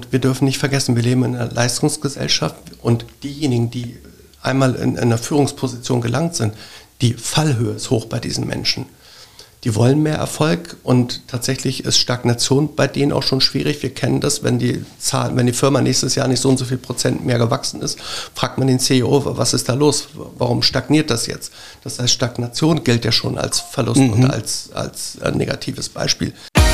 wir dürfen nicht vergessen, wir leben in einer Leistungsgesellschaft und diejenigen, die einmal in einer Führungsposition gelangt sind, die Fallhöhe ist hoch bei diesen Menschen. Die wollen mehr Erfolg und tatsächlich ist Stagnation bei denen auch schon schwierig. Wir kennen das, wenn die Firma nächstes Jahr nicht so und so viel Prozent mehr gewachsen ist, fragt man den CEO, was ist da los? Warum stagniert das jetzt? Das heißt, Stagnation gilt ja schon als Verlust und als negatives Beispiel.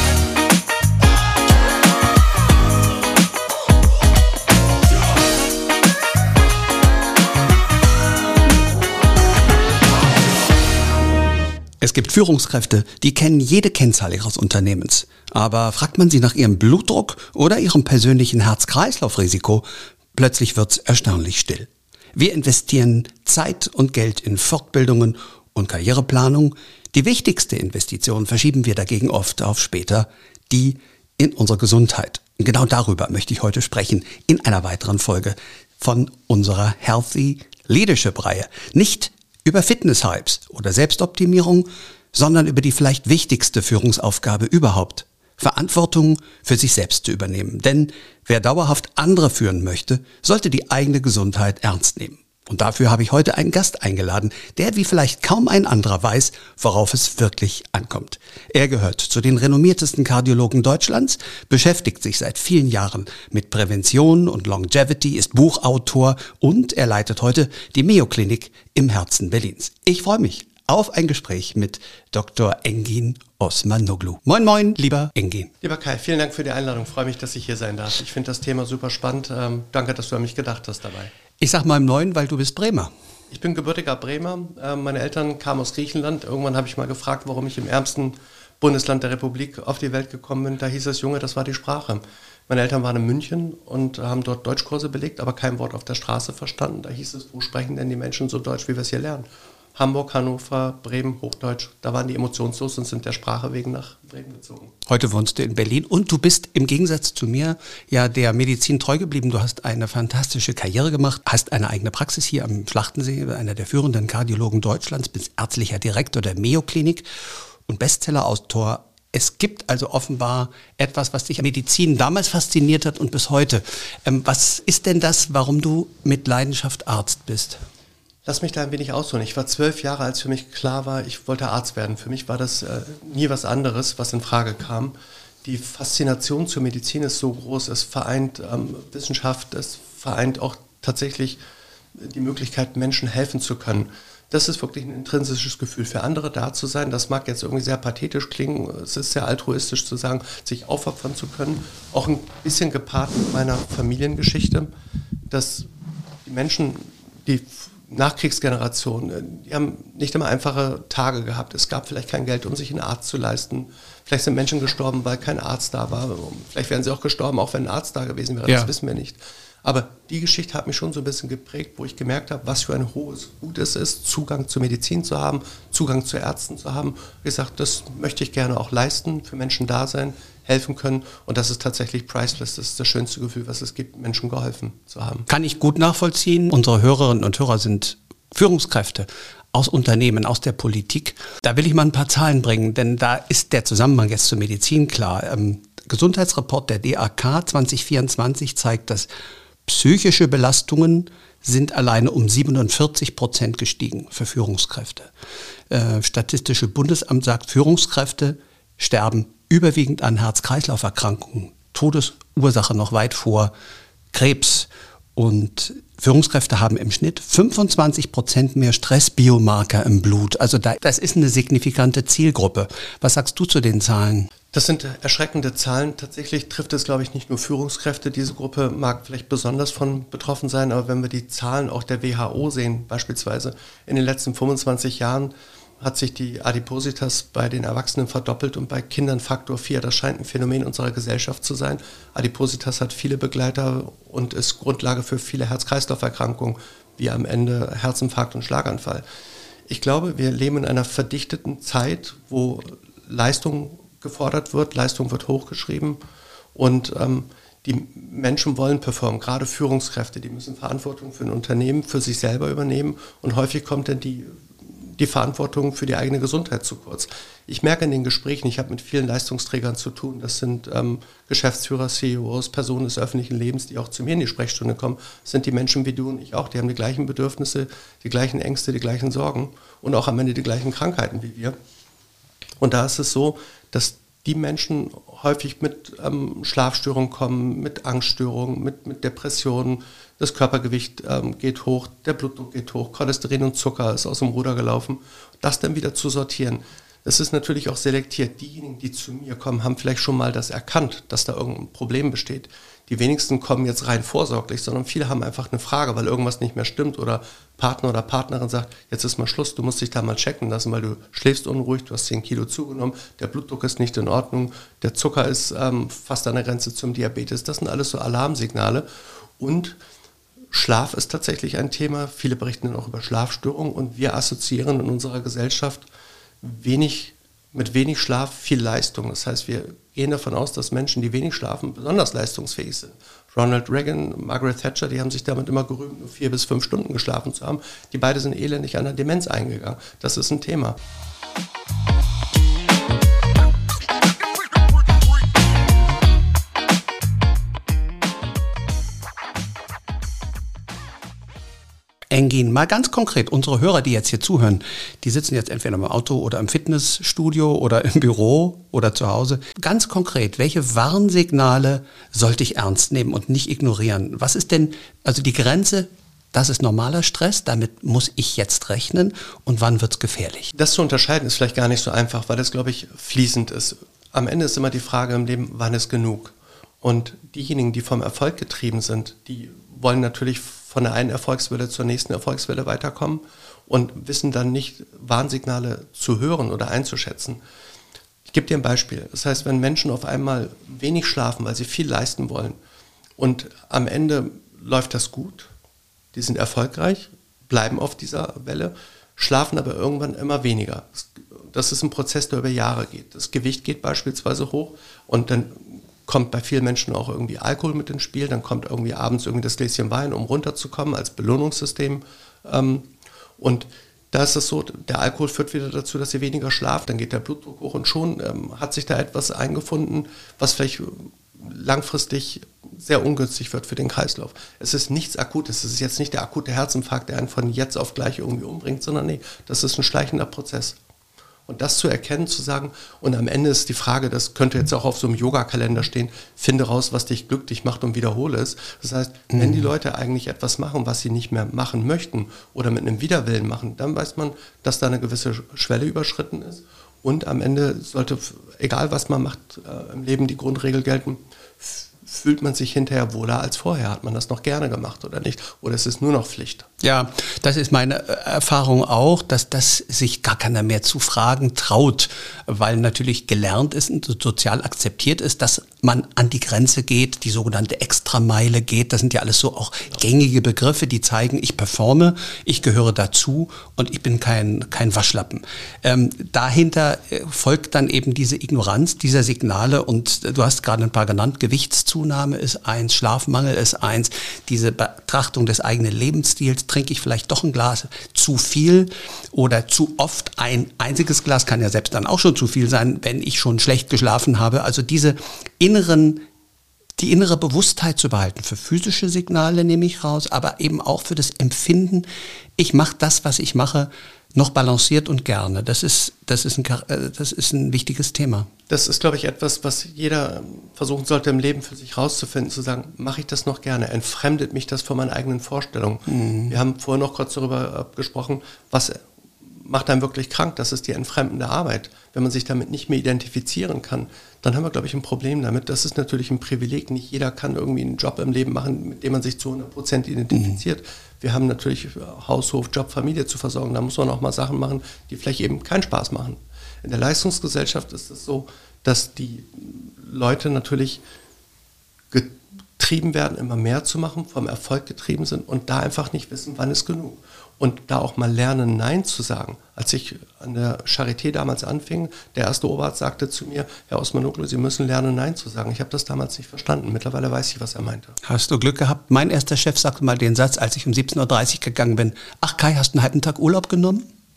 Es gibt Führungskräfte, die kennen jede Kennzahl ihres Unternehmens. Aber fragt man sie nach ihrem Blutdruck oder ihrem persönlichen Herz-Kreislauf-Risiko, plötzlich wird's erstaunlich still. Wir investieren Zeit und Geld in Fortbildungen und Karriereplanung. Die wichtigste Investition verschieben wir dagegen oft auf später, die in unsere Gesundheit. Und genau darüber möchte ich heute sprechen in einer weiteren Folge von unserer Healthy Leadership-Reihe. Nicht über Fitness-Hypes oder Selbstoptimierung, sondern über die vielleicht wichtigste Führungsaufgabe überhaupt, Verantwortung für sich selbst zu übernehmen. Denn wer dauerhaft andere führen möchte, sollte die eigene Gesundheit ernst nehmen. Und dafür habe ich heute einen Gast eingeladen, der wie vielleicht kaum ein anderer weiß, worauf es wirklich ankommt. Er gehört zu den renommiertesten Kardiologen Deutschlands, beschäftigt sich seit vielen Jahren mit Prävention und Longevity, ist Buchautor und er leitet heute die Mayo-Klinik im Herzen Berlins. Ich freue mich auf ein Gespräch mit Dr. Engin Osmanoglu. Moin, moin, lieber Engin. Lieber Kai, vielen Dank für die Einladung. Ich freue mich, dass ich hier sein darf. Ich finde das Thema super spannend. Danke, dass du an mich gedacht hast dabei. Ich sag mal im Neuen, weil du bist Bremer. Ich bin gebürtiger Bremer. Meine Eltern kamen aus Griechenland. Irgendwann habe ich mal gefragt, warum ich im ärmsten Bundesland der Republik auf die Welt gekommen bin. Da hieß es, Junge, das war die Sprache. Meine Eltern waren in München und haben dort Deutschkurse belegt, aber kein Wort auf der Straße verstanden. Da hieß es, wo sprechen denn die Menschen so Deutsch, wie wir es hier lernen? Hamburg, Hannover, Bremen, Hochdeutsch. Da waren die emotionslos und sind der Sprache wegen nach Bremen gezogen. Heute wohnst du in Berlin und du bist im Gegensatz zu mir ja der Medizin treu geblieben. Du hast eine fantastische Karriere gemacht, hast eine eigene Praxis hier am Schlachtensee, einer der führenden Kardiologen Deutschlands, bist ärztlicher Direktor der Mayo-Klinik und Bestseller-Autor. Es gibt also offenbar etwas, was dich an Medizin damals fasziniert hat und bis heute. Was ist denn das, warum du mit Leidenschaft Arzt bist? Lass mich da ein wenig ausholen. Ich war 12 Jahre, als für mich klar war, ich wollte Arzt werden. Für mich war das nie was anderes, was in Frage kam. Die Faszination zur Medizin ist so groß, es vereint Wissenschaft, es vereint auch tatsächlich die Möglichkeit, Menschen helfen zu können. Das ist wirklich ein intrinsisches Gefühl, für andere da zu sein. Das mag jetzt irgendwie sehr pathetisch klingen, es ist sehr altruistisch zu sagen, sich aufopfern zu können. Auch ein bisschen gepaart mit meiner Familiengeschichte, dass die Menschen, die Nachkriegsgeneration, die haben nicht immer einfache Tage gehabt. Es gab vielleicht kein Geld, um sich einen Arzt zu leisten. Vielleicht sind Menschen gestorben, weil kein Arzt da war. Vielleicht wären sie auch gestorben, auch wenn ein Arzt da gewesen wäre. Ja. Das wissen wir nicht. Aber die Geschichte hat mich schon so ein bisschen geprägt, wo ich gemerkt habe, was für ein hohes Gut es ist, Zugang zur Medizin zu haben, Zugang zu Ärzten zu haben. Wie gesagt, das möchte ich gerne auch leisten, für Menschen da sein, helfen können. Und das ist tatsächlich priceless. Das ist das schönste Gefühl, was es gibt, Menschen geholfen zu haben. Kann ich gut nachvollziehen. Unsere Hörerinnen und Hörer sind Führungskräfte aus Unternehmen, aus der Politik. Da will ich mal ein paar Zahlen bringen, denn da ist der Zusammenhang jetzt zur Medizin klar. Gesundheitsreport der DAK 2024 zeigt, dass psychische Belastungen sind alleine um 47% gestiegen für Führungskräfte. Statistische Bundesamt sagt, Führungskräfte sterben überwiegend an Herz-Kreislauf-Erkrankungen. Todesursache noch weit vor Krebs. Und Führungskräfte haben im Schnitt 25% mehr Stressbiomarker im Blut. Also das ist eine signifikante Zielgruppe. Was sagst du zu den Zahlen? Das sind erschreckende Zahlen. Tatsächlich trifft es, glaube ich, nicht nur Führungskräfte. Diese Gruppe mag vielleicht besonders von betroffen sein, aber wenn wir die Zahlen auch der WHO sehen, beispielsweise in den letzten 25 Jahren hat sich die Adipositas bei den Erwachsenen verdoppelt und bei Kindern Faktor 4. Das scheint ein Phänomen unserer Gesellschaft zu sein. Adipositas hat viele Begleiter und ist Grundlage für viele Herz-Kreislauf-Erkrankungen, wie am Ende Herzinfarkt und Schlaganfall. Ich glaube, wir leben in einer verdichteten Zeit, wo Leistung gefordert wird, Leistung wird hochgeschrieben und die Menschen wollen performen, gerade Führungskräfte, die müssen Verantwortung für ein Unternehmen, für sich selber übernehmen und häufig kommt dann die die Verantwortung für die eigene Gesundheit zu kurz. Ich merke in den Gesprächen, ich habe mit vielen Leistungsträgern zu tun, das sind Geschäftsführer, CEOs, Personen des öffentlichen Lebens, die auch zu mir in die Sprechstunde kommen, das sind die Menschen wie du und ich auch, die haben die gleichen Bedürfnisse, die gleichen Ängste, die gleichen Sorgen und auch am Ende die gleichen Krankheiten wie wir. Und da ist es so, dass die Menschen häufig mit Schlafstörungen kommen, mit Angststörungen, mit Depressionen, das Körpergewicht geht hoch, der Blutdruck geht hoch, Cholesterin und Zucker ist aus dem Ruder gelaufen. Das dann wieder zu sortieren, das ist natürlich auch selektiert. Diejenigen, die zu mir kommen, haben vielleicht schon mal das erkannt, dass da irgendein Problem besteht. Die wenigsten kommen jetzt rein vorsorglich, sondern viele haben einfach eine Frage, weil irgendwas nicht mehr stimmt oder Partner oder Partnerin sagt, jetzt ist mal Schluss, du musst dich da mal checken lassen, weil du schläfst unruhig, du hast 10 Kilo zugenommen, der Blutdruck ist nicht in Ordnung, der Zucker ist fast an der Grenze zum Diabetes. Das sind alles so Alarmsignale und Schlaf ist tatsächlich ein Thema. Viele berichten dann auch über Schlafstörungen und wir assoziieren in unserer Gesellschaft mit wenig Schlaf viel Leistung. Das heißt, wir gehen davon aus, dass Menschen, die wenig schlafen, besonders leistungsfähig sind. Ronald Reagan, Margaret Thatcher, die haben sich damit immer gerühmt, nur 4 bis 5 Stunden geschlafen zu haben. Die beide sind elendig an der Demenz eingegangen. Das ist ein Thema. Engin, mal ganz konkret, unsere Hörer, die jetzt hier zuhören, die sitzen jetzt entweder im Auto oder im Fitnessstudio oder im Büro oder zu Hause. Ganz konkret, welche Warnsignale sollte ich ernst nehmen und nicht ignorieren? Was ist denn also die Grenze, das ist normaler Stress, damit muss ich jetzt rechnen und wann wird es gefährlich? Das zu unterscheiden ist vielleicht gar nicht so einfach, weil das, glaube ich, fließend ist. Am Ende ist immer die Frage im Leben, wann ist genug? Und diejenigen, die vom Erfolg getrieben sind, die wollen natürlich von der einen Erfolgswelle zur nächsten Erfolgswelle weiterkommen und wissen dann nicht, Warnsignale zu hören oder einzuschätzen. Ich gebe dir ein Beispiel. Das heißt, wenn Menschen auf einmal wenig schlafen, weil sie viel leisten wollen und am Ende läuft das gut, die sind erfolgreich, bleiben auf dieser Welle, schlafen aber irgendwann immer weniger. Das ist ein Prozess, der über Jahre geht. Das Gewicht geht beispielsweise hoch und dann kommt bei vielen Menschen auch irgendwie Alkohol mit ins Spiel, dann kommt irgendwie abends irgendwie das Gläschen Wein, um runterzukommen als Belohnungssystem. Und da ist es so, der Alkohol führt wieder dazu, dass sie weniger schlafen, dann geht der Blutdruck hoch und schon hat sich da etwas eingefunden, was vielleicht langfristig sehr ungünstig wird für den Kreislauf. Es ist nichts Akutes, es ist jetzt nicht der akute Herzinfarkt, der einen von jetzt auf gleich irgendwie umbringt, sondern nee, das ist ein schleichender Prozess. Und das zu erkennen, zu sagen, und am Ende ist die Frage, das könnte jetzt auch auf so einem Yoga-Kalender stehen, finde raus, was dich glücklich macht und wiederhole es. Das heißt, wenn die Leute eigentlich etwas machen, was sie nicht mehr machen möchten oder mit einem Widerwillen machen, dann weiß man, dass da eine gewisse Schwelle überschritten ist. Und am Ende sollte, egal was man macht, im Leben die Grundregel gelten, fühlt man sich hinterher wohler als vorher? Hat man das noch gerne gemacht oder nicht? Oder ist es nur noch Pflicht? Ja, das ist meine Erfahrung auch, dass das sich gar keiner mehr zu fragen traut, weil natürlich gelernt ist und sozial akzeptiert ist, dass man an die Grenze geht, die sogenannte Extrameile geht. Das sind ja alles so auch gängige Begriffe, die zeigen, ich performe, ich gehöre dazu und ich bin kein Waschlappen. Dahinter folgt dann eben diese Ignoranz dieser Signale und du hast gerade ein paar genannt, Gewichtszunahme ist eins, Schlafmangel ist eins, diese Betrachtung des eigenen Lebensstils, trinke ich vielleicht doch ein Glas zu viel oder zu oft ein einziges Glas, kann ja selbst dann auch schon zu viel sein, wenn ich schon schlecht geschlafen habe. Also die innere Bewusstheit zu behalten. Für physische Signale nehme ich raus, aber eben auch für das Empfinden, ich mache das, was ich mache, noch balanciert und gerne. Das ist ein wichtiges Thema. Das ist, glaube ich, etwas, was jeder versuchen sollte im Leben für sich rauszufinden, zu sagen, mache ich das noch gerne? Entfremdet mich das von meinen eigenen Vorstellungen? Mhm. Wir haben vorher noch kurz darüber gesprochen, was macht einen wirklich krank? Das ist die entfremdende Arbeit. Wenn man sich damit nicht mehr identifizieren kann, dann haben wir, glaube ich, ein Problem damit. Das ist natürlich ein Privileg. Nicht jeder kann irgendwie einen Job im Leben machen, mit dem man sich zu 100% identifiziert. Mhm. Wir haben natürlich Haus, Hof, Job, Familie zu versorgen. Da muss man auch mal Sachen machen, die vielleicht eben keinen Spaß machen. In der Leistungsgesellschaft ist es so, dass die Leute natürlich getrieben werden, immer mehr zu machen, vom Erfolg getrieben sind und da einfach nicht wissen, wann ist genug. Und da auch mal lernen, Nein zu sagen. Als ich an der Charité damals anfing, der erste Oberarzt sagte zu mir, Herr Osmanoglu, Sie müssen lernen, Nein zu sagen. Ich habe das damals nicht verstanden. Mittlerweile weiß ich, was er meinte. Hast du Glück gehabt? Mein erster Chef sagte mal den Satz, als ich um 17.30 Uhr gegangen bin, ach Kai, hast du einen halben Tag Urlaub genommen?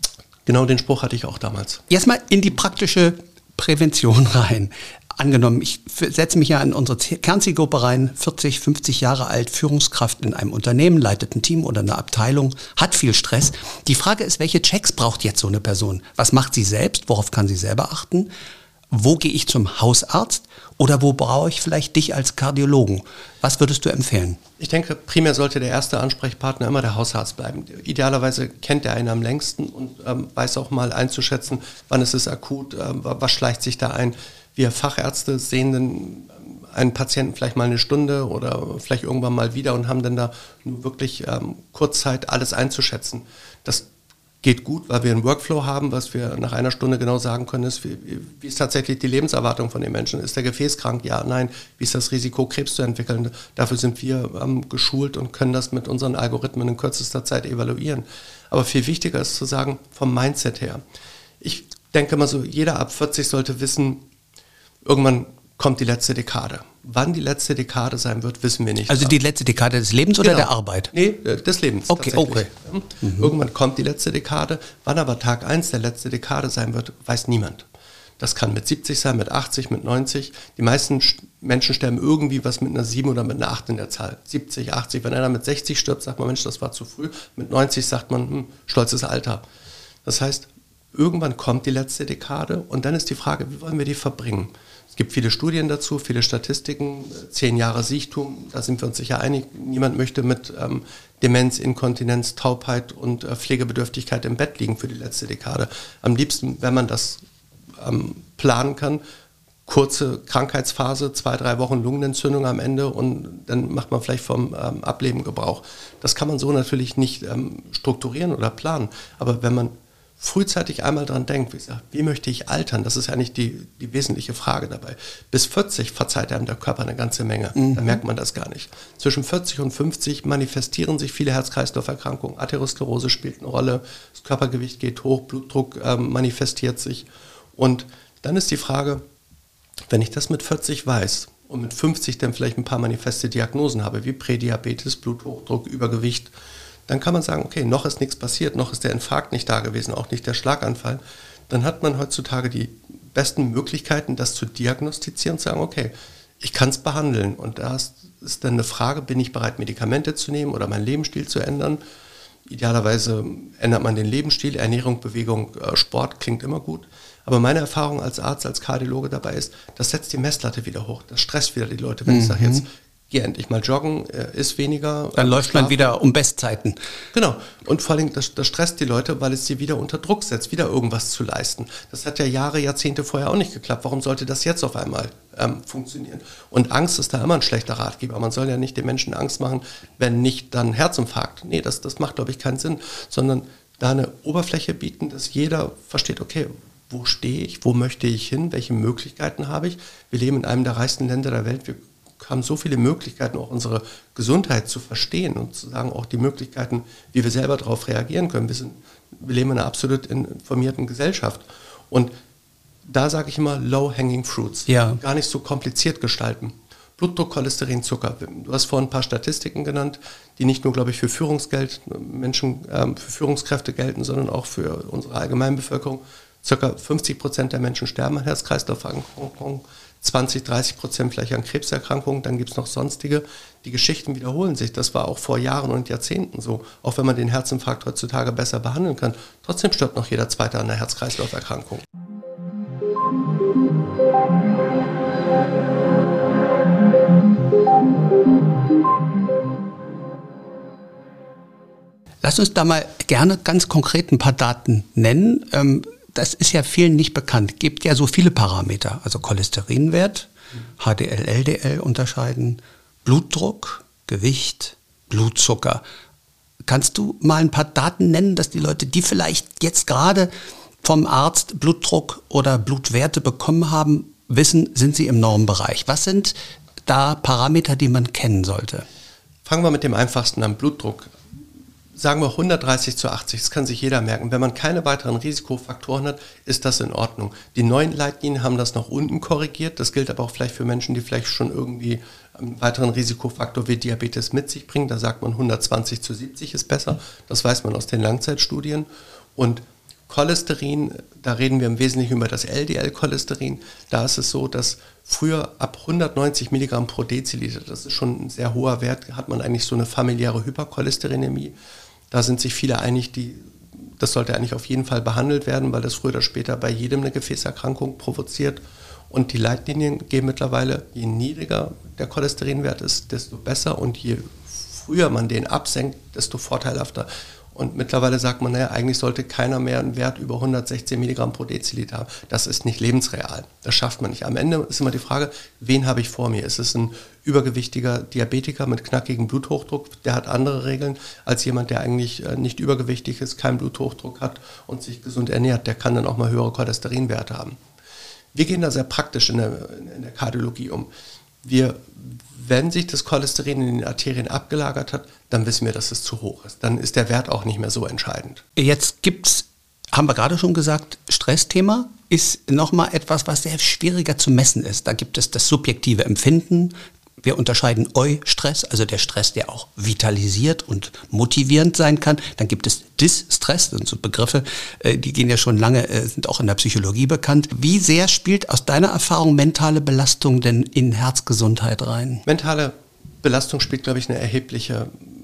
Genau den Spruch hatte ich auch damals. Jetzt mal in die praktische Prävention rein. Angenommen, ich setze mich ja in unsere Kernzielgruppe rein, 40, 50 Jahre alt, Führungskraft in einem Unternehmen, leitet ein Team oder eine Abteilung, hat viel Stress. Die Frage ist, welche Checks braucht jetzt so eine Person? Was macht sie selbst? Worauf kann sie selber achten? Wo gehe ich zum Hausarzt? Oder wo brauche ich vielleicht dich als Kardiologen? Was würdest du empfehlen? Ich denke, primär sollte der erste Ansprechpartner immer der Hausarzt bleiben. Idealerweise kennt er einen am längsten und weiß auch mal einzuschätzen, wann ist es akut, was schleicht sich da ein. Wir Fachärzte sehen dann einen Patienten vielleicht mal eine Stunde oder vielleicht irgendwann mal wieder und haben dann da nur wirklich kurz Zeit, alles einzuschätzen. Das geht gut, weil wir einen Workflow haben, was wir nach einer Stunde genau sagen können, ist, wie ist tatsächlich die Lebenserwartung von den Menschen? Ist der gefäßkrank? Ja, nein. Wie ist das Risiko, Krebs zu entwickeln? Dafür sind wir geschult und können das mit unseren Algorithmen in kürzester Zeit evaluieren. Aber viel wichtiger ist zu sagen, vom Mindset her. Ich denke mal so, jeder ab 40 sollte wissen, irgendwann kommt die letzte Dekade. Wann die letzte Dekade sein wird, wissen wir nicht. Also die letzte Dekade des Lebens oder der Arbeit? Nee, des Lebens. Okay. Irgendwann kommt die letzte Dekade. Wann aber Tag 1 der letzte Dekade sein wird, weiß niemand. Das kann mit 70 sein, mit 80, mit 90. Die meisten Menschen sterben irgendwie was mit einer 7 oder mit einer 8 in der Zahl. 70, 80. Wenn einer mit 60 stirbt, sagt man, Mensch, das war zu früh. Mit 90 sagt man, stolzes Alter. Das heißt, irgendwann kommt die letzte Dekade und dann ist die Frage, wie wollen wir die verbringen? Es gibt viele Studien dazu, viele Statistiken, 10 Jahre Siechtum, da sind wir uns sicher einig. Niemand möchte mit Demenz, Inkontinenz, Taubheit und Pflegebedürftigkeit im Bett liegen für die letzte Dekade. Am liebsten, wenn man das planen kann, kurze Krankheitsphase, 2-3 Wochen Lungenentzündung am Ende und dann macht man vielleicht vom Ableben Gebrauch. Das kann man so natürlich nicht strukturieren oder planen, aber wenn man frühzeitig einmal dran denkt, wie möchte ich altern? Das ist eigentlich die wesentliche Frage dabei. Bis 40 verzeiht einem der Körper eine ganze Menge. Da merkt man das gar nicht. Zwischen 40 und 50 manifestieren sich viele Herz-Kreislauf-Erkrankungen. Atherosklerose spielt eine Rolle, das Körpergewicht geht hoch, Blutdruck manifestiert sich. Und dann ist die Frage, wenn ich das mit 40 weiß und mit 50 dann vielleicht ein paar manifeste Diagnosen habe, wie Prädiabetes, Bluthochdruck, Übergewicht, dann kann man sagen, okay, noch ist nichts passiert, noch ist der Infarkt nicht da gewesen, auch nicht der Schlaganfall. Dann hat man heutzutage die besten Möglichkeiten, das zu diagnostizieren und zu sagen, okay, ich kann es behandeln. Und da ist dann eine Frage, bin ich bereit, Medikamente zu nehmen oder meinen Lebensstil zu ändern? Idealerweise ändert man den Lebensstil, Ernährung, Bewegung, Sport, klingt immer gut. Aber meine Erfahrung als Arzt, als Kardiologe dabei ist, das setzt die Messlatte wieder hoch, das stresst wieder die Leute, wenn ich sage jetzt, geh endlich mal joggen, ist weniger. Dann läuft man wieder um Bestzeiten. Genau. Und vor allem, das stresst die Leute, weil es sie wieder unter Druck setzt, wieder irgendwas zu leisten. Das hat ja Jahre, Jahrzehnte vorher auch nicht geklappt. Warum sollte das jetzt auf einmal funktionieren? Und Angst ist da immer ein schlechter Ratgeber. Man soll ja nicht den Menschen Angst machen, wenn nicht dann Herzinfarkt. Nee, das macht, glaube ich, keinen Sinn. Sondern da eine Oberfläche bieten, dass jeder versteht, okay, wo stehe ich, wo möchte ich hin, welche Möglichkeiten habe ich? Wir leben in einem der reichsten Länder der Welt. Wir haben so viele Möglichkeiten, auch unsere Gesundheit zu verstehen und zu sagen, auch die Möglichkeiten, wie wir selber darauf reagieren können. Wir leben in einer absolut informierten Gesellschaft. Und da sage ich immer, low-hanging fruits. Ja. Gar nicht so kompliziert gestalten. Blutdruck, Cholesterin, Zucker. Du hast vorhin ein paar Statistiken genannt, die nicht nur, glaube ich, für für Führungskräfte gelten, sondern auch für unsere Allgemeinbevölkerung. Circa 50% der Menschen sterben an Herz-Kreislauf-Erkrankungen, 20-30% vielleicht an Krebserkrankungen, dann gibt es noch sonstige. Die Geschichten wiederholen sich. Das war auch vor Jahren und Jahrzehnten so. Auch wenn man den Herzinfarkt heutzutage besser behandeln kann, trotzdem stirbt noch jeder Zweite an einer Herz-Kreislauf-Erkrankung. Lass uns da mal gerne ganz konkret ein paar Daten nennen. Das ist ja vielen nicht bekannt. Es gibt ja so viele Parameter, also Cholesterinwert, HDL, LDL unterscheiden, Blutdruck, Gewicht, Blutzucker. Kannst du mal ein paar Daten nennen, dass die Leute, die vielleicht jetzt gerade vom Arzt Blutdruck oder Blutwerte bekommen haben, wissen, sind sie im Normbereich? Was sind da Parameter, die man kennen sollte? Fangen wir mit dem einfachsten an, Blutdruck. Sagen wir 130/80, das kann sich jeder merken. Wenn man keine weiteren Risikofaktoren hat, ist das in Ordnung. Die neuen Leitlinien haben das nach unten korrigiert. Das gilt aber auch vielleicht für Menschen, die vielleicht schon irgendwie einen weiteren Risikofaktor wie Diabetes mit sich bringen. Da sagt man 120/70 ist besser. Das weiß man aus den Langzeitstudien. Und Cholesterin, da reden wir im Wesentlichen über das LDL-Cholesterin. Da ist es so, dass früher ab 190 Milligramm pro Deziliter, das ist schon ein sehr hoher Wert, hat man eigentlich so eine familiäre Hypercholesterinämie. Da sind sich viele einig, das sollte eigentlich auf jeden Fall behandelt werden, weil das früher oder später bei jedem eine Gefäßerkrankung provoziert. Und die Leitlinien geben mittlerweile, je niedriger der Cholesterinwert ist, desto besser, und je früher man den absenkt, desto vorteilhafter. Und mittlerweile sagt man, naja, eigentlich sollte keiner mehr einen Wert über 116 Milligramm pro Deziliter haben. Das ist nicht lebensreal. Das schafft man nicht. Am Ende ist immer die Frage, wen habe ich vor mir? Ist es ein übergewichtiger Diabetiker mit knackigem Bluthochdruck? Der hat andere Regeln als jemand, der eigentlich nicht übergewichtig ist, keinen Bluthochdruck hat und sich gesund ernährt. Der kann dann auch mal höhere Cholesterinwerte haben. Wir gehen da sehr praktisch in der Kardiologie um. Wenn sich das Cholesterin in den Arterien abgelagert hat, dann wissen wir, dass es zu hoch ist. Dann ist der Wert auch nicht mehr so entscheidend. Jetzt haben wir gerade schon gesagt, Stressthema ist nochmal etwas, was sehr schwieriger zu messen ist. Da gibt es das subjektive Empfinden. Wir unterscheiden Eustress, also der Stress, der auch vitalisiert und motivierend sein kann. Dann gibt es Distress, das sind so Begriffe, die gehen ja schon lange, sind auch in der Psychologie bekannt. Wie sehr spielt aus deiner Erfahrung mentale Belastung denn in Herzgesundheit rein? Mentale Belastung spielt, glaube ich, eine erhebliche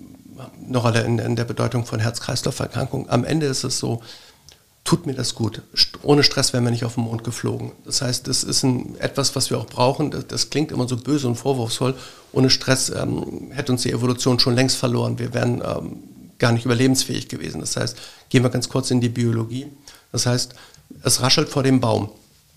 Rolle in der Bedeutung von Herz-Kreislauf-Erkrankungen. Am Ende ist es so, tut mir das gut. Ohne Stress wären wir nicht auf den Mond geflogen. Das heißt, das ist etwas, was wir auch brauchen. Das klingt immer so böse und vorwurfsvoll. Ohne Stress hätte uns die Evolution schon längst verloren. Wir wären gar nicht überlebensfähig gewesen. Das heißt, gehen wir ganz kurz in die Biologie. Das heißt, es raschelt vor dem Baum.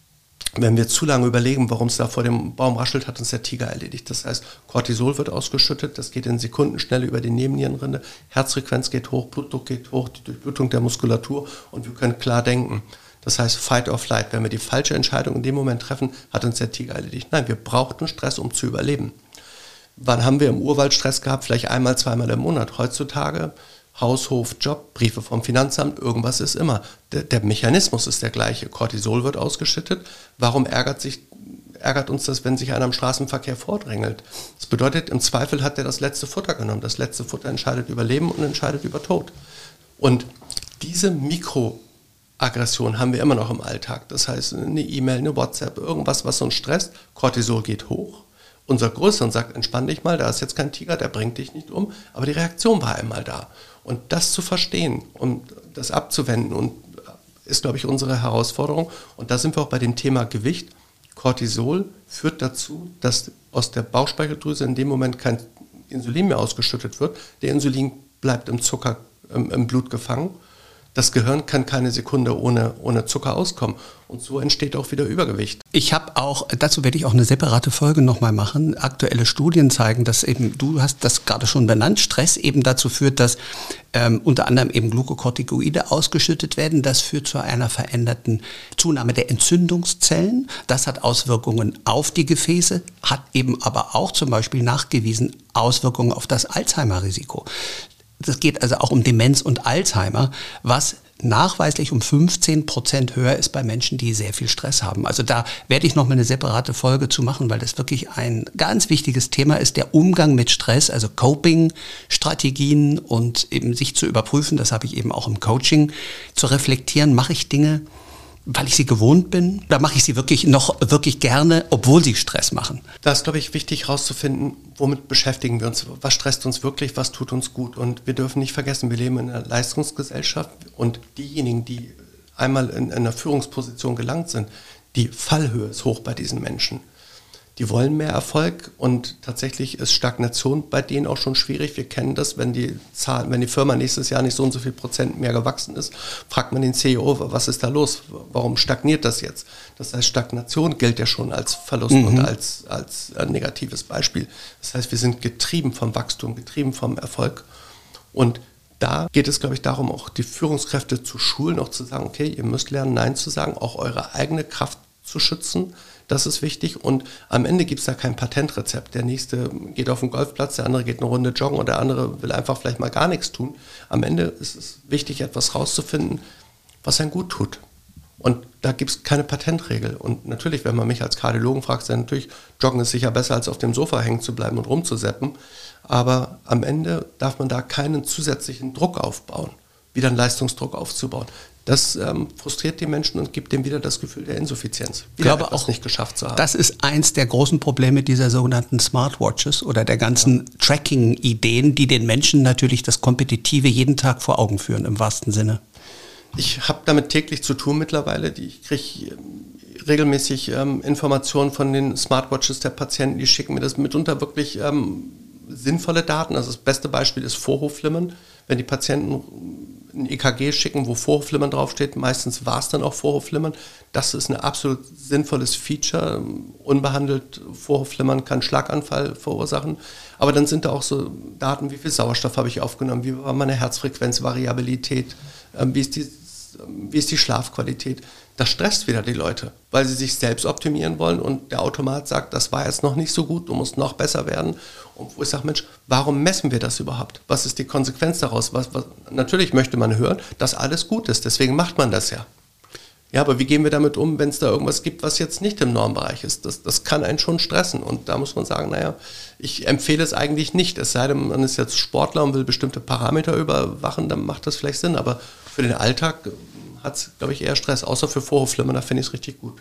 Wenn wir zu lange überlegen, warum es da vor dem Baum raschelt, hat uns der Tiger erledigt. Das heißt, Cortisol wird ausgeschüttet, das geht in Sekundenschnelle über die Nebennierenrinde, Herzfrequenz geht hoch, Blutdruck geht hoch, die Durchblutung der Muskulatur, und wir können klar denken. Das heißt, Fight or Flight. Wenn wir die falsche Entscheidung in dem Moment treffen, hat uns der Tiger erledigt. Nein, wir brauchten Stress, um zu überleben. Wann haben wir im Urwald Stress gehabt? Vielleicht einmal, zweimal im Monat. Heutzutage Haus, Hof, Job, Briefe vom Finanzamt, irgendwas ist immer. Der Mechanismus ist der gleiche. Cortisol wird ausgeschüttet. Warum ärgert uns das, wenn sich einer im Straßenverkehr vordrängelt? Das bedeutet, im Zweifel hat er das letzte Futter genommen. Das letzte Futter entscheidet über Leben und entscheidet über Tod. Und diese Mikroaggression haben wir immer noch im Alltag. Das heißt, eine E-Mail, eine WhatsApp, irgendwas, was uns stresst. Cortisol geht hoch. Unser Größeren sagt, entspann dich mal, da ist jetzt kein Tiger, der bringt dich nicht um. Aber die Reaktion war einmal da. Und das zu verstehen und das abzuwenden, und ist, glaube ich, unsere Herausforderung. Und da sind wir auch bei dem Thema Gewicht. Cortisol führt dazu, dass aus der Bauchspeicheldrüse in dem Moment kein Insulin mehr ausgeschüttet wird. Der Insulin bleibt im Blut gefangen. Das Gehirn kann keine Sekunde ohne Zucker auskommen. Und so entsteht auch wieder Übergewicht. Dazu werde ich auch eine separate Folge nochmal machen. Aktuelle Studien zeigen, dass eben, du hast das gerade schon benannt, Stress eben dazu führt, dass unter anderem eben Glukokortikoide ausgeschüttet werden. Das führt zu einer veränderten Zunahme der Entzündungszellen. Das hat Auswirkungen auf die Gefäße, hat eben aber auch zum Beispiel nachgewiesen Auswirkungen auf das Alzheimer-Risiko. Das geht also auch um Demenz und Alzheimer, was nachweislich um 15% höher ist bei Menschen, die sehr viel Stress haben. Also da werde ich nochmal eine separate Folge zu machen, weil das wirklich ein ganz wichtiges Thema ist, der Umgang mit Stress, also Coping-Strategien und eben sich zu überprüfen, das habe ich eben auch im Coaching, zu reflektieren, mache ich Dinge, weil ich sie gewohnt bin, oder mache ich sie wirklich gerne, obwohl sie Stress machen? Da ist, glaube ich, wichtig herauszufinden, womit beschäftigen wir uns, was stresst uns wirklich, was tut uns gut. Und wir dürfen nicht vergessen, wir leben in einer Leistungsgesellschaft, und diejenigen, die einmal in einer Führungsposition gelangt sind, die Fallhöhe ist hoch bei diesen Menschen. Die wollen mehr Erfolg, und tatsächlich ist Stagnation bei denen auch schon schwierig. Wir kennen das, wenn die Firma nächstes Jahr nicht so und so viel Prozent mehr gewachsen ist, fragt man den CEO, was ist da los? Warum stagniert das jetzt? Das heißt, Stagnation gilt ja schon als Verlust und als negatives Beispiel. Das heißt, wir sind getrieben vom Wachstum, getrieben vom Erfolg. Und da geht es, glaube ich, darum, auch die Führungskräfte zu schulen, auch zu sagen, okay, ihr müsst lernen, Nein zu sagen, auch eure eigene Kraft zu schützen. Das ist wichtig, und am Ende gibt es da kein Patentrezept. Der nächste geht auf den Golfplatz, der andere geht eine Runde joggen, und der andere will einfach vielleicht mal gar nichts tun. Am Ende ist es wichtig, etwas rauszufinden, was einem gut tut. Und da gibt es keine Patentregel. Und natürlich, wenn man mich als Kardiologen fragt, dann natürlich, Joggen ist sicher besser, als auf dem Sofa hängen zu bleiben und rumzuseppen. Aber am Ende darf man da keinen zusätzlichen Druck aufbauen, wieder einen Leistungsdruck aufzubauen. Das frustriert die Menschen und gibt dem wieder das Gefühl der Insuffizienz. Ich glaube auch, nicht geschafft zu haben. Das ist eins der großen Probleme dieser sogenannten Smartwatches oder der ganzen Tracking-Ideen, die den Menschen natürlich das Kompetitive jeden Tag vor Augen führen, im wahrsten Sinne. Ich habe damit täglich zu tun mittlerweile. Ich kriege regelmäßig Informationen von den Smartwatches der Patienten, die schicken mir das mitunter wirklich sinnvolle Daten. Also das beste Beispiel ist Vorhofflimmern. Wenn die Patienten ein EKG schicken, wo Vorhofflimmern draufsteht, meistens war es dann auch Vorhofflimmern. Das ist ein absolut sinnvolles Feature. Unbehandelt Vorhofflimmern kann Schlaganfall verursachen. Aber dann sind da auch so Daten, wie viel Sauerstoff habe ich aufgenommen, wie war meine Herzfrequenzvariabilität, wie ist die Schlafqualität. Das stresst wieder die Leute, weil sie sich selbst optimieren wollen und der Automat sagt, das war jetzt noch nicht so gut, du musst noch besser werden. Und wo ich sage, Mensch, warum messen wir das überhaupt? Was ist die Konsequenz daraus? Natürlich möchte man hören, dass alles gut ist, deswegen macht man das ja. Ja, aber wie gehen wir damit um, wenn es da irgendwas gibt, was jetzt nicht im Normbereich ist? Das kann einen schon stressen und da muss man sagen, naja, ich empfehle es eigentlich nicht, es sei denn, man ist jetzt Sportler und will bestimmte Parameter überwachen, dann macht das vielleicht Sinn, aber für den Alltag hat es, glaube ich, eher Stress, außer für Vorhofflimmern, da finde ich es richtig gut.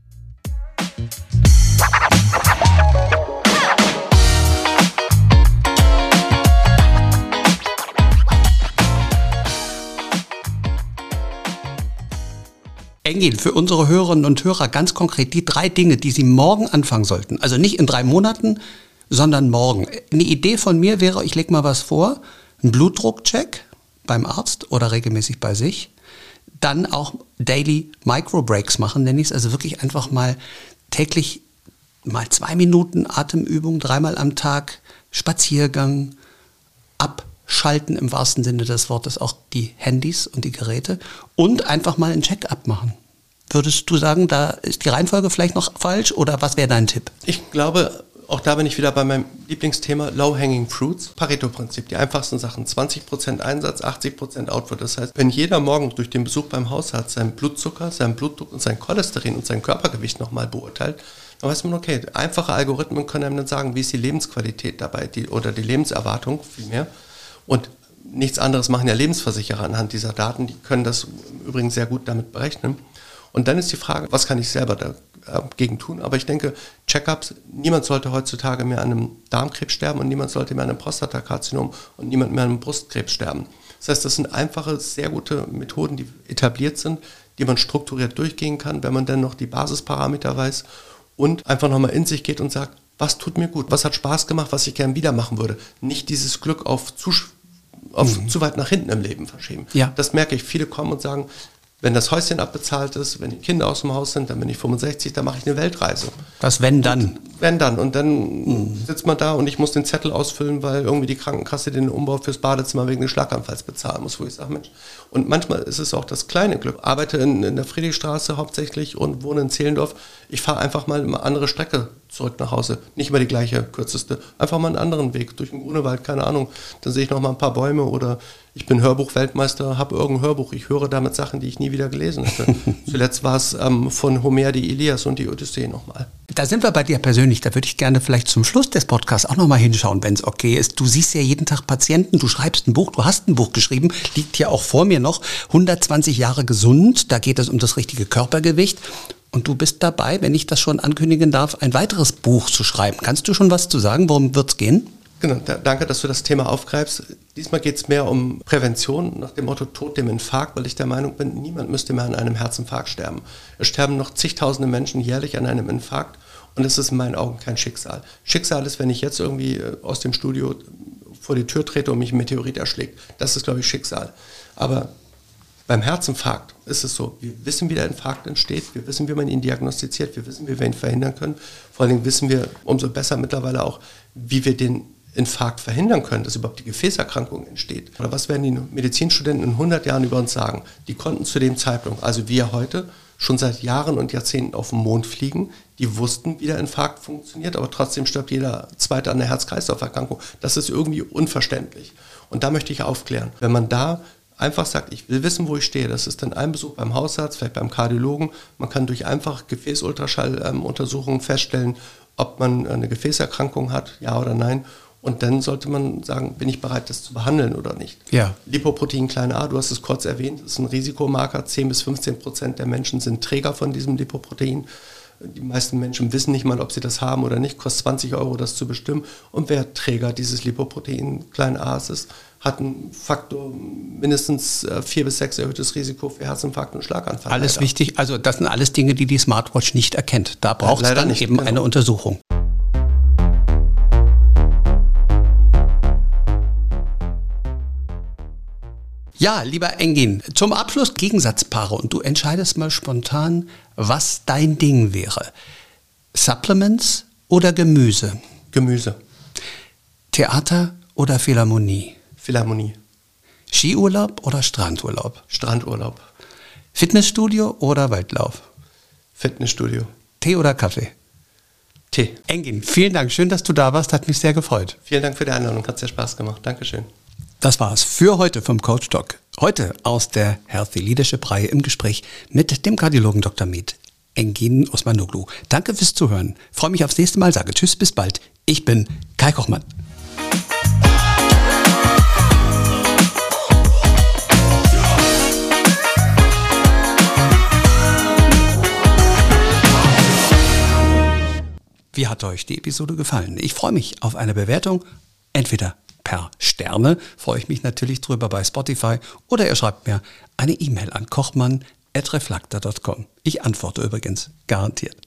Engin, für unsere Hörerinnen und Hörer ganz konkret die 3 Dinge, die Sie morgen anfangen sollten. Also nicht in 3 Monaten, sondern morgen. Eine Idee von mir wäre, ich lege mal was vor, ein Blutdruckcheck beim Arzt oder regelmäßig bei sich. Dann auch Daily Micro-Breaks machen, nenne ich es. Also wirklich einfach mal täglich mal 2 Minuten Atemübung, 3-mal am Tag, Spaziergang, abschalten im wahrsten Sinne des Wortes, auch die Handys und die Geräte und einfach mal ein Check-up machen. Würdest du sagen, da ist die Reihenfolge vielleicht noch falsch oder was wäre dein Tipp? Ich glaube, auch da bin ich wieder bei meinem Lieblingsthema Low-Hanging Fruits, Pareto-Prinzip, die einfachsten Sachen, 20% Einsatz, 80% Output. Das heißt, wenn jeder morgen durch den Besuch beim Hausarzt seinen Blutzucker, seinen Blutdruck und sein Cholesterin und sein Körpergewicht nochmal beurteilt, dann weiß man, okay, einfache Algorithmen können einem dann sagen, wie ist die Lebensqualität dabei oder die Lebenserwartung vielmehr. Und nichts anderes machen ja Lebensversicherer anhand dieser Daten, die können das übrigens sehr gut damit berechnen. Und dann ist die Frage, was kann ich selber dagegen tun? Aber ich denke, Check-ups, niemand sollte heutzutage mehr an einem Darmkrebs sterben und niemand sollte mehr an einem Prostatakarzinom und niemand mehr an einem Brustkrebs sterben. Das heißt, das sind einfache, sehr gute Methoden, die etabliert sind, die man strukturiert durchgehen kann, wenn man dann noch die Basisparameter weiß und einfach nochmal in sich geht und sagt, was tut mir gut, was hat Spaß gemacht, was ich gern wieder machen würde. Nicht dieses Glück auf zu weit nach hinten im Leben verschieben. Ja. Das merke ich, viele kommen und sagen, wenn das Häuschen abbezahlt ist, wenn die Kinder aus dem Haus sind, dann bin ich 65, dann mache ich eine Weltreise. Das wenn dann? Wenn dann. Und dann sitzt man da und ich muss den Zettel ausfüllen, weil irgendwie die Krankenkasse den Umbau fürs Badezimmer wegen des Schlaganfalls bezahlen muss, wo ich sage, Mensch. Und manchmal ist es auch das kleine Glück. Ich arbeite in der Friedrichstraße hauptsächlich und wohne in Zehlendorf. Ich fahre einfach mal eine andere Strecke zurück nach Hause. Nicht immer die gleiche, kürzeste. Einfach mal einen anderen Weg durch den Grunewald, keine Ahnung. Dann sehe ich noch mal ein paar Bäume oder ich bin Hörbuch-Weltmeister, habe irgendein Hörbuch. Ich höre damit Sachen, die ich nie wieder gelesen hätte. Zuletzt war es von Homer die Ilias und die Odyssee nochmal. Da sind wir bei dir persönlich. Da würde ich gerne vielleicht zum Schluss des Podcasts auch nochmal hinschauen, wenn es okay ist. Du siehst ja jeden Tag Patienten, du schreibst ein Buch, du hast ein Buch geschrieben, liegt hier auch vor mir noch. 120 Jahre gesund, da geht es um das richtige Körpergewicht. Und du bist dabei, wenn ich das schon ankündigen darf, ein weiteres Buch zu schreiben. Kannst du schon was zu sagen? Worum wird es gehen? Genau, danke, dass du das Thema aufgreifst. Diesmal geht es mehr um Prävention nach dem Motto Tod dem Infarkt, weil ich der Meinung bin, niemand müsste mehr an einem Herzinfarkt sterben. Es sterben noch zigtausende Menschen jährlich an einem Infarkt und es ist in meinen Augen kein Schicksal. Schicksal ist, wenn ich jetzt irgendwie aus dem Studio vor die Tür trete und mich ein Meteorit erschlägt. Das ist, glaube ich, Schicksal. Aber beim Herzinfarkt ist es so, wir wissen, wie der Infarkt entsteht, wir wissen, wie man ihn diagnostiziert, wir wissen, wie wir ihn verhindern können. Vor allen Dingen wissen wir umso besser mittlerweile auch, wie wir den Infarkt verhindern können, dass überhaupt die Gefäßerkrankung entsteht. Oder was werden die Medizinstudenten in 100 Jahren über uns sagen? Die konnten zu dem Zeitpunkt, also wir heute, schon seit Jahren und Jahrzehnten auf den Mond fliegen. Die wussten, wie der Infarkt funktioniert, aber trotzdem stirbt jeder Zweite an der Herz-Kreislauf-Erkrankung. Das ist irgendwie unverständlich. Und da möchte ich aufklären. Wenn man da einfach sagt, ich will wissen, wo ich stehe, das ist dann ein Besuch beim Hausarzt, vielleicht beim Kardiologen. Man kann durch einfache Gefäßultraschalluntersuchungen feststellen, ob man eine Gefäßerkrankung hat, ja oder nein. Und dann sollte man sagen, bin ich bereit, das zu behandeln oder nicht. Ja. Lipoprotein klein a, du hast es kurz erwähnt, ist ein Risikomarker. 10-15% der Menschen sind Träger von diesem Lipoprotein. Die meisten Menschen wissen nicht mal, ob sie das haben oder nicht. Kostet 20 €, das zu bestimmen. Und wer Träger dieses Lipoprotein klein a ist, hat ein Faktor mindestens 4 bis 6 erhöhtes Risiko für Herzinfarkt und Schlaganfall. Alles leider. wichtig. Also das sind alles Dinge, die die Smartwatch nicht erkennt. Da braucht es dann nicht, eben genau. eine Untersuchung. Ja, lieber Engin, zum Abschluss Gegensatzpaare und du entscheidest mal spontan, was dein Ding wäre. Supplements oder Gemüse? Gemüse. Theater oder Philharmonie? Philharmonie. Skiurlaub oder Strandurlaub? Strandurlaub. Fitnessstudio oder Waldlauf? Fitnessstudio. Tee oder Kaffee? Tee. Engin, vielen Dank. Schön, dass du da warst. Hat mich sehr gefreut. Vielen Dank für die Einladung. Hat sehr Spaß gemacht. Dankeschön. Das war's für heute vom Coach Talk. Heute aus der Healthy Leadership Reihe im Gespräch mit dem Kardiologen Dr. Med Engin Osmanoglu. Danke fürs Zuhören. Freue mich aufs nächste Mal. Sage Tschüss, bis bald. Ich bin Kai Kochmann. Wie hat euch die Episode gefallen? Ich freue mich auf eine Bewertung, entweder per Sterne, freue ich mich natürlich drüber bei Spotify, oder ihr schreibt mir eine E-Mail an kochmann@reflactor.com. Ich antworte übrigens garantiert.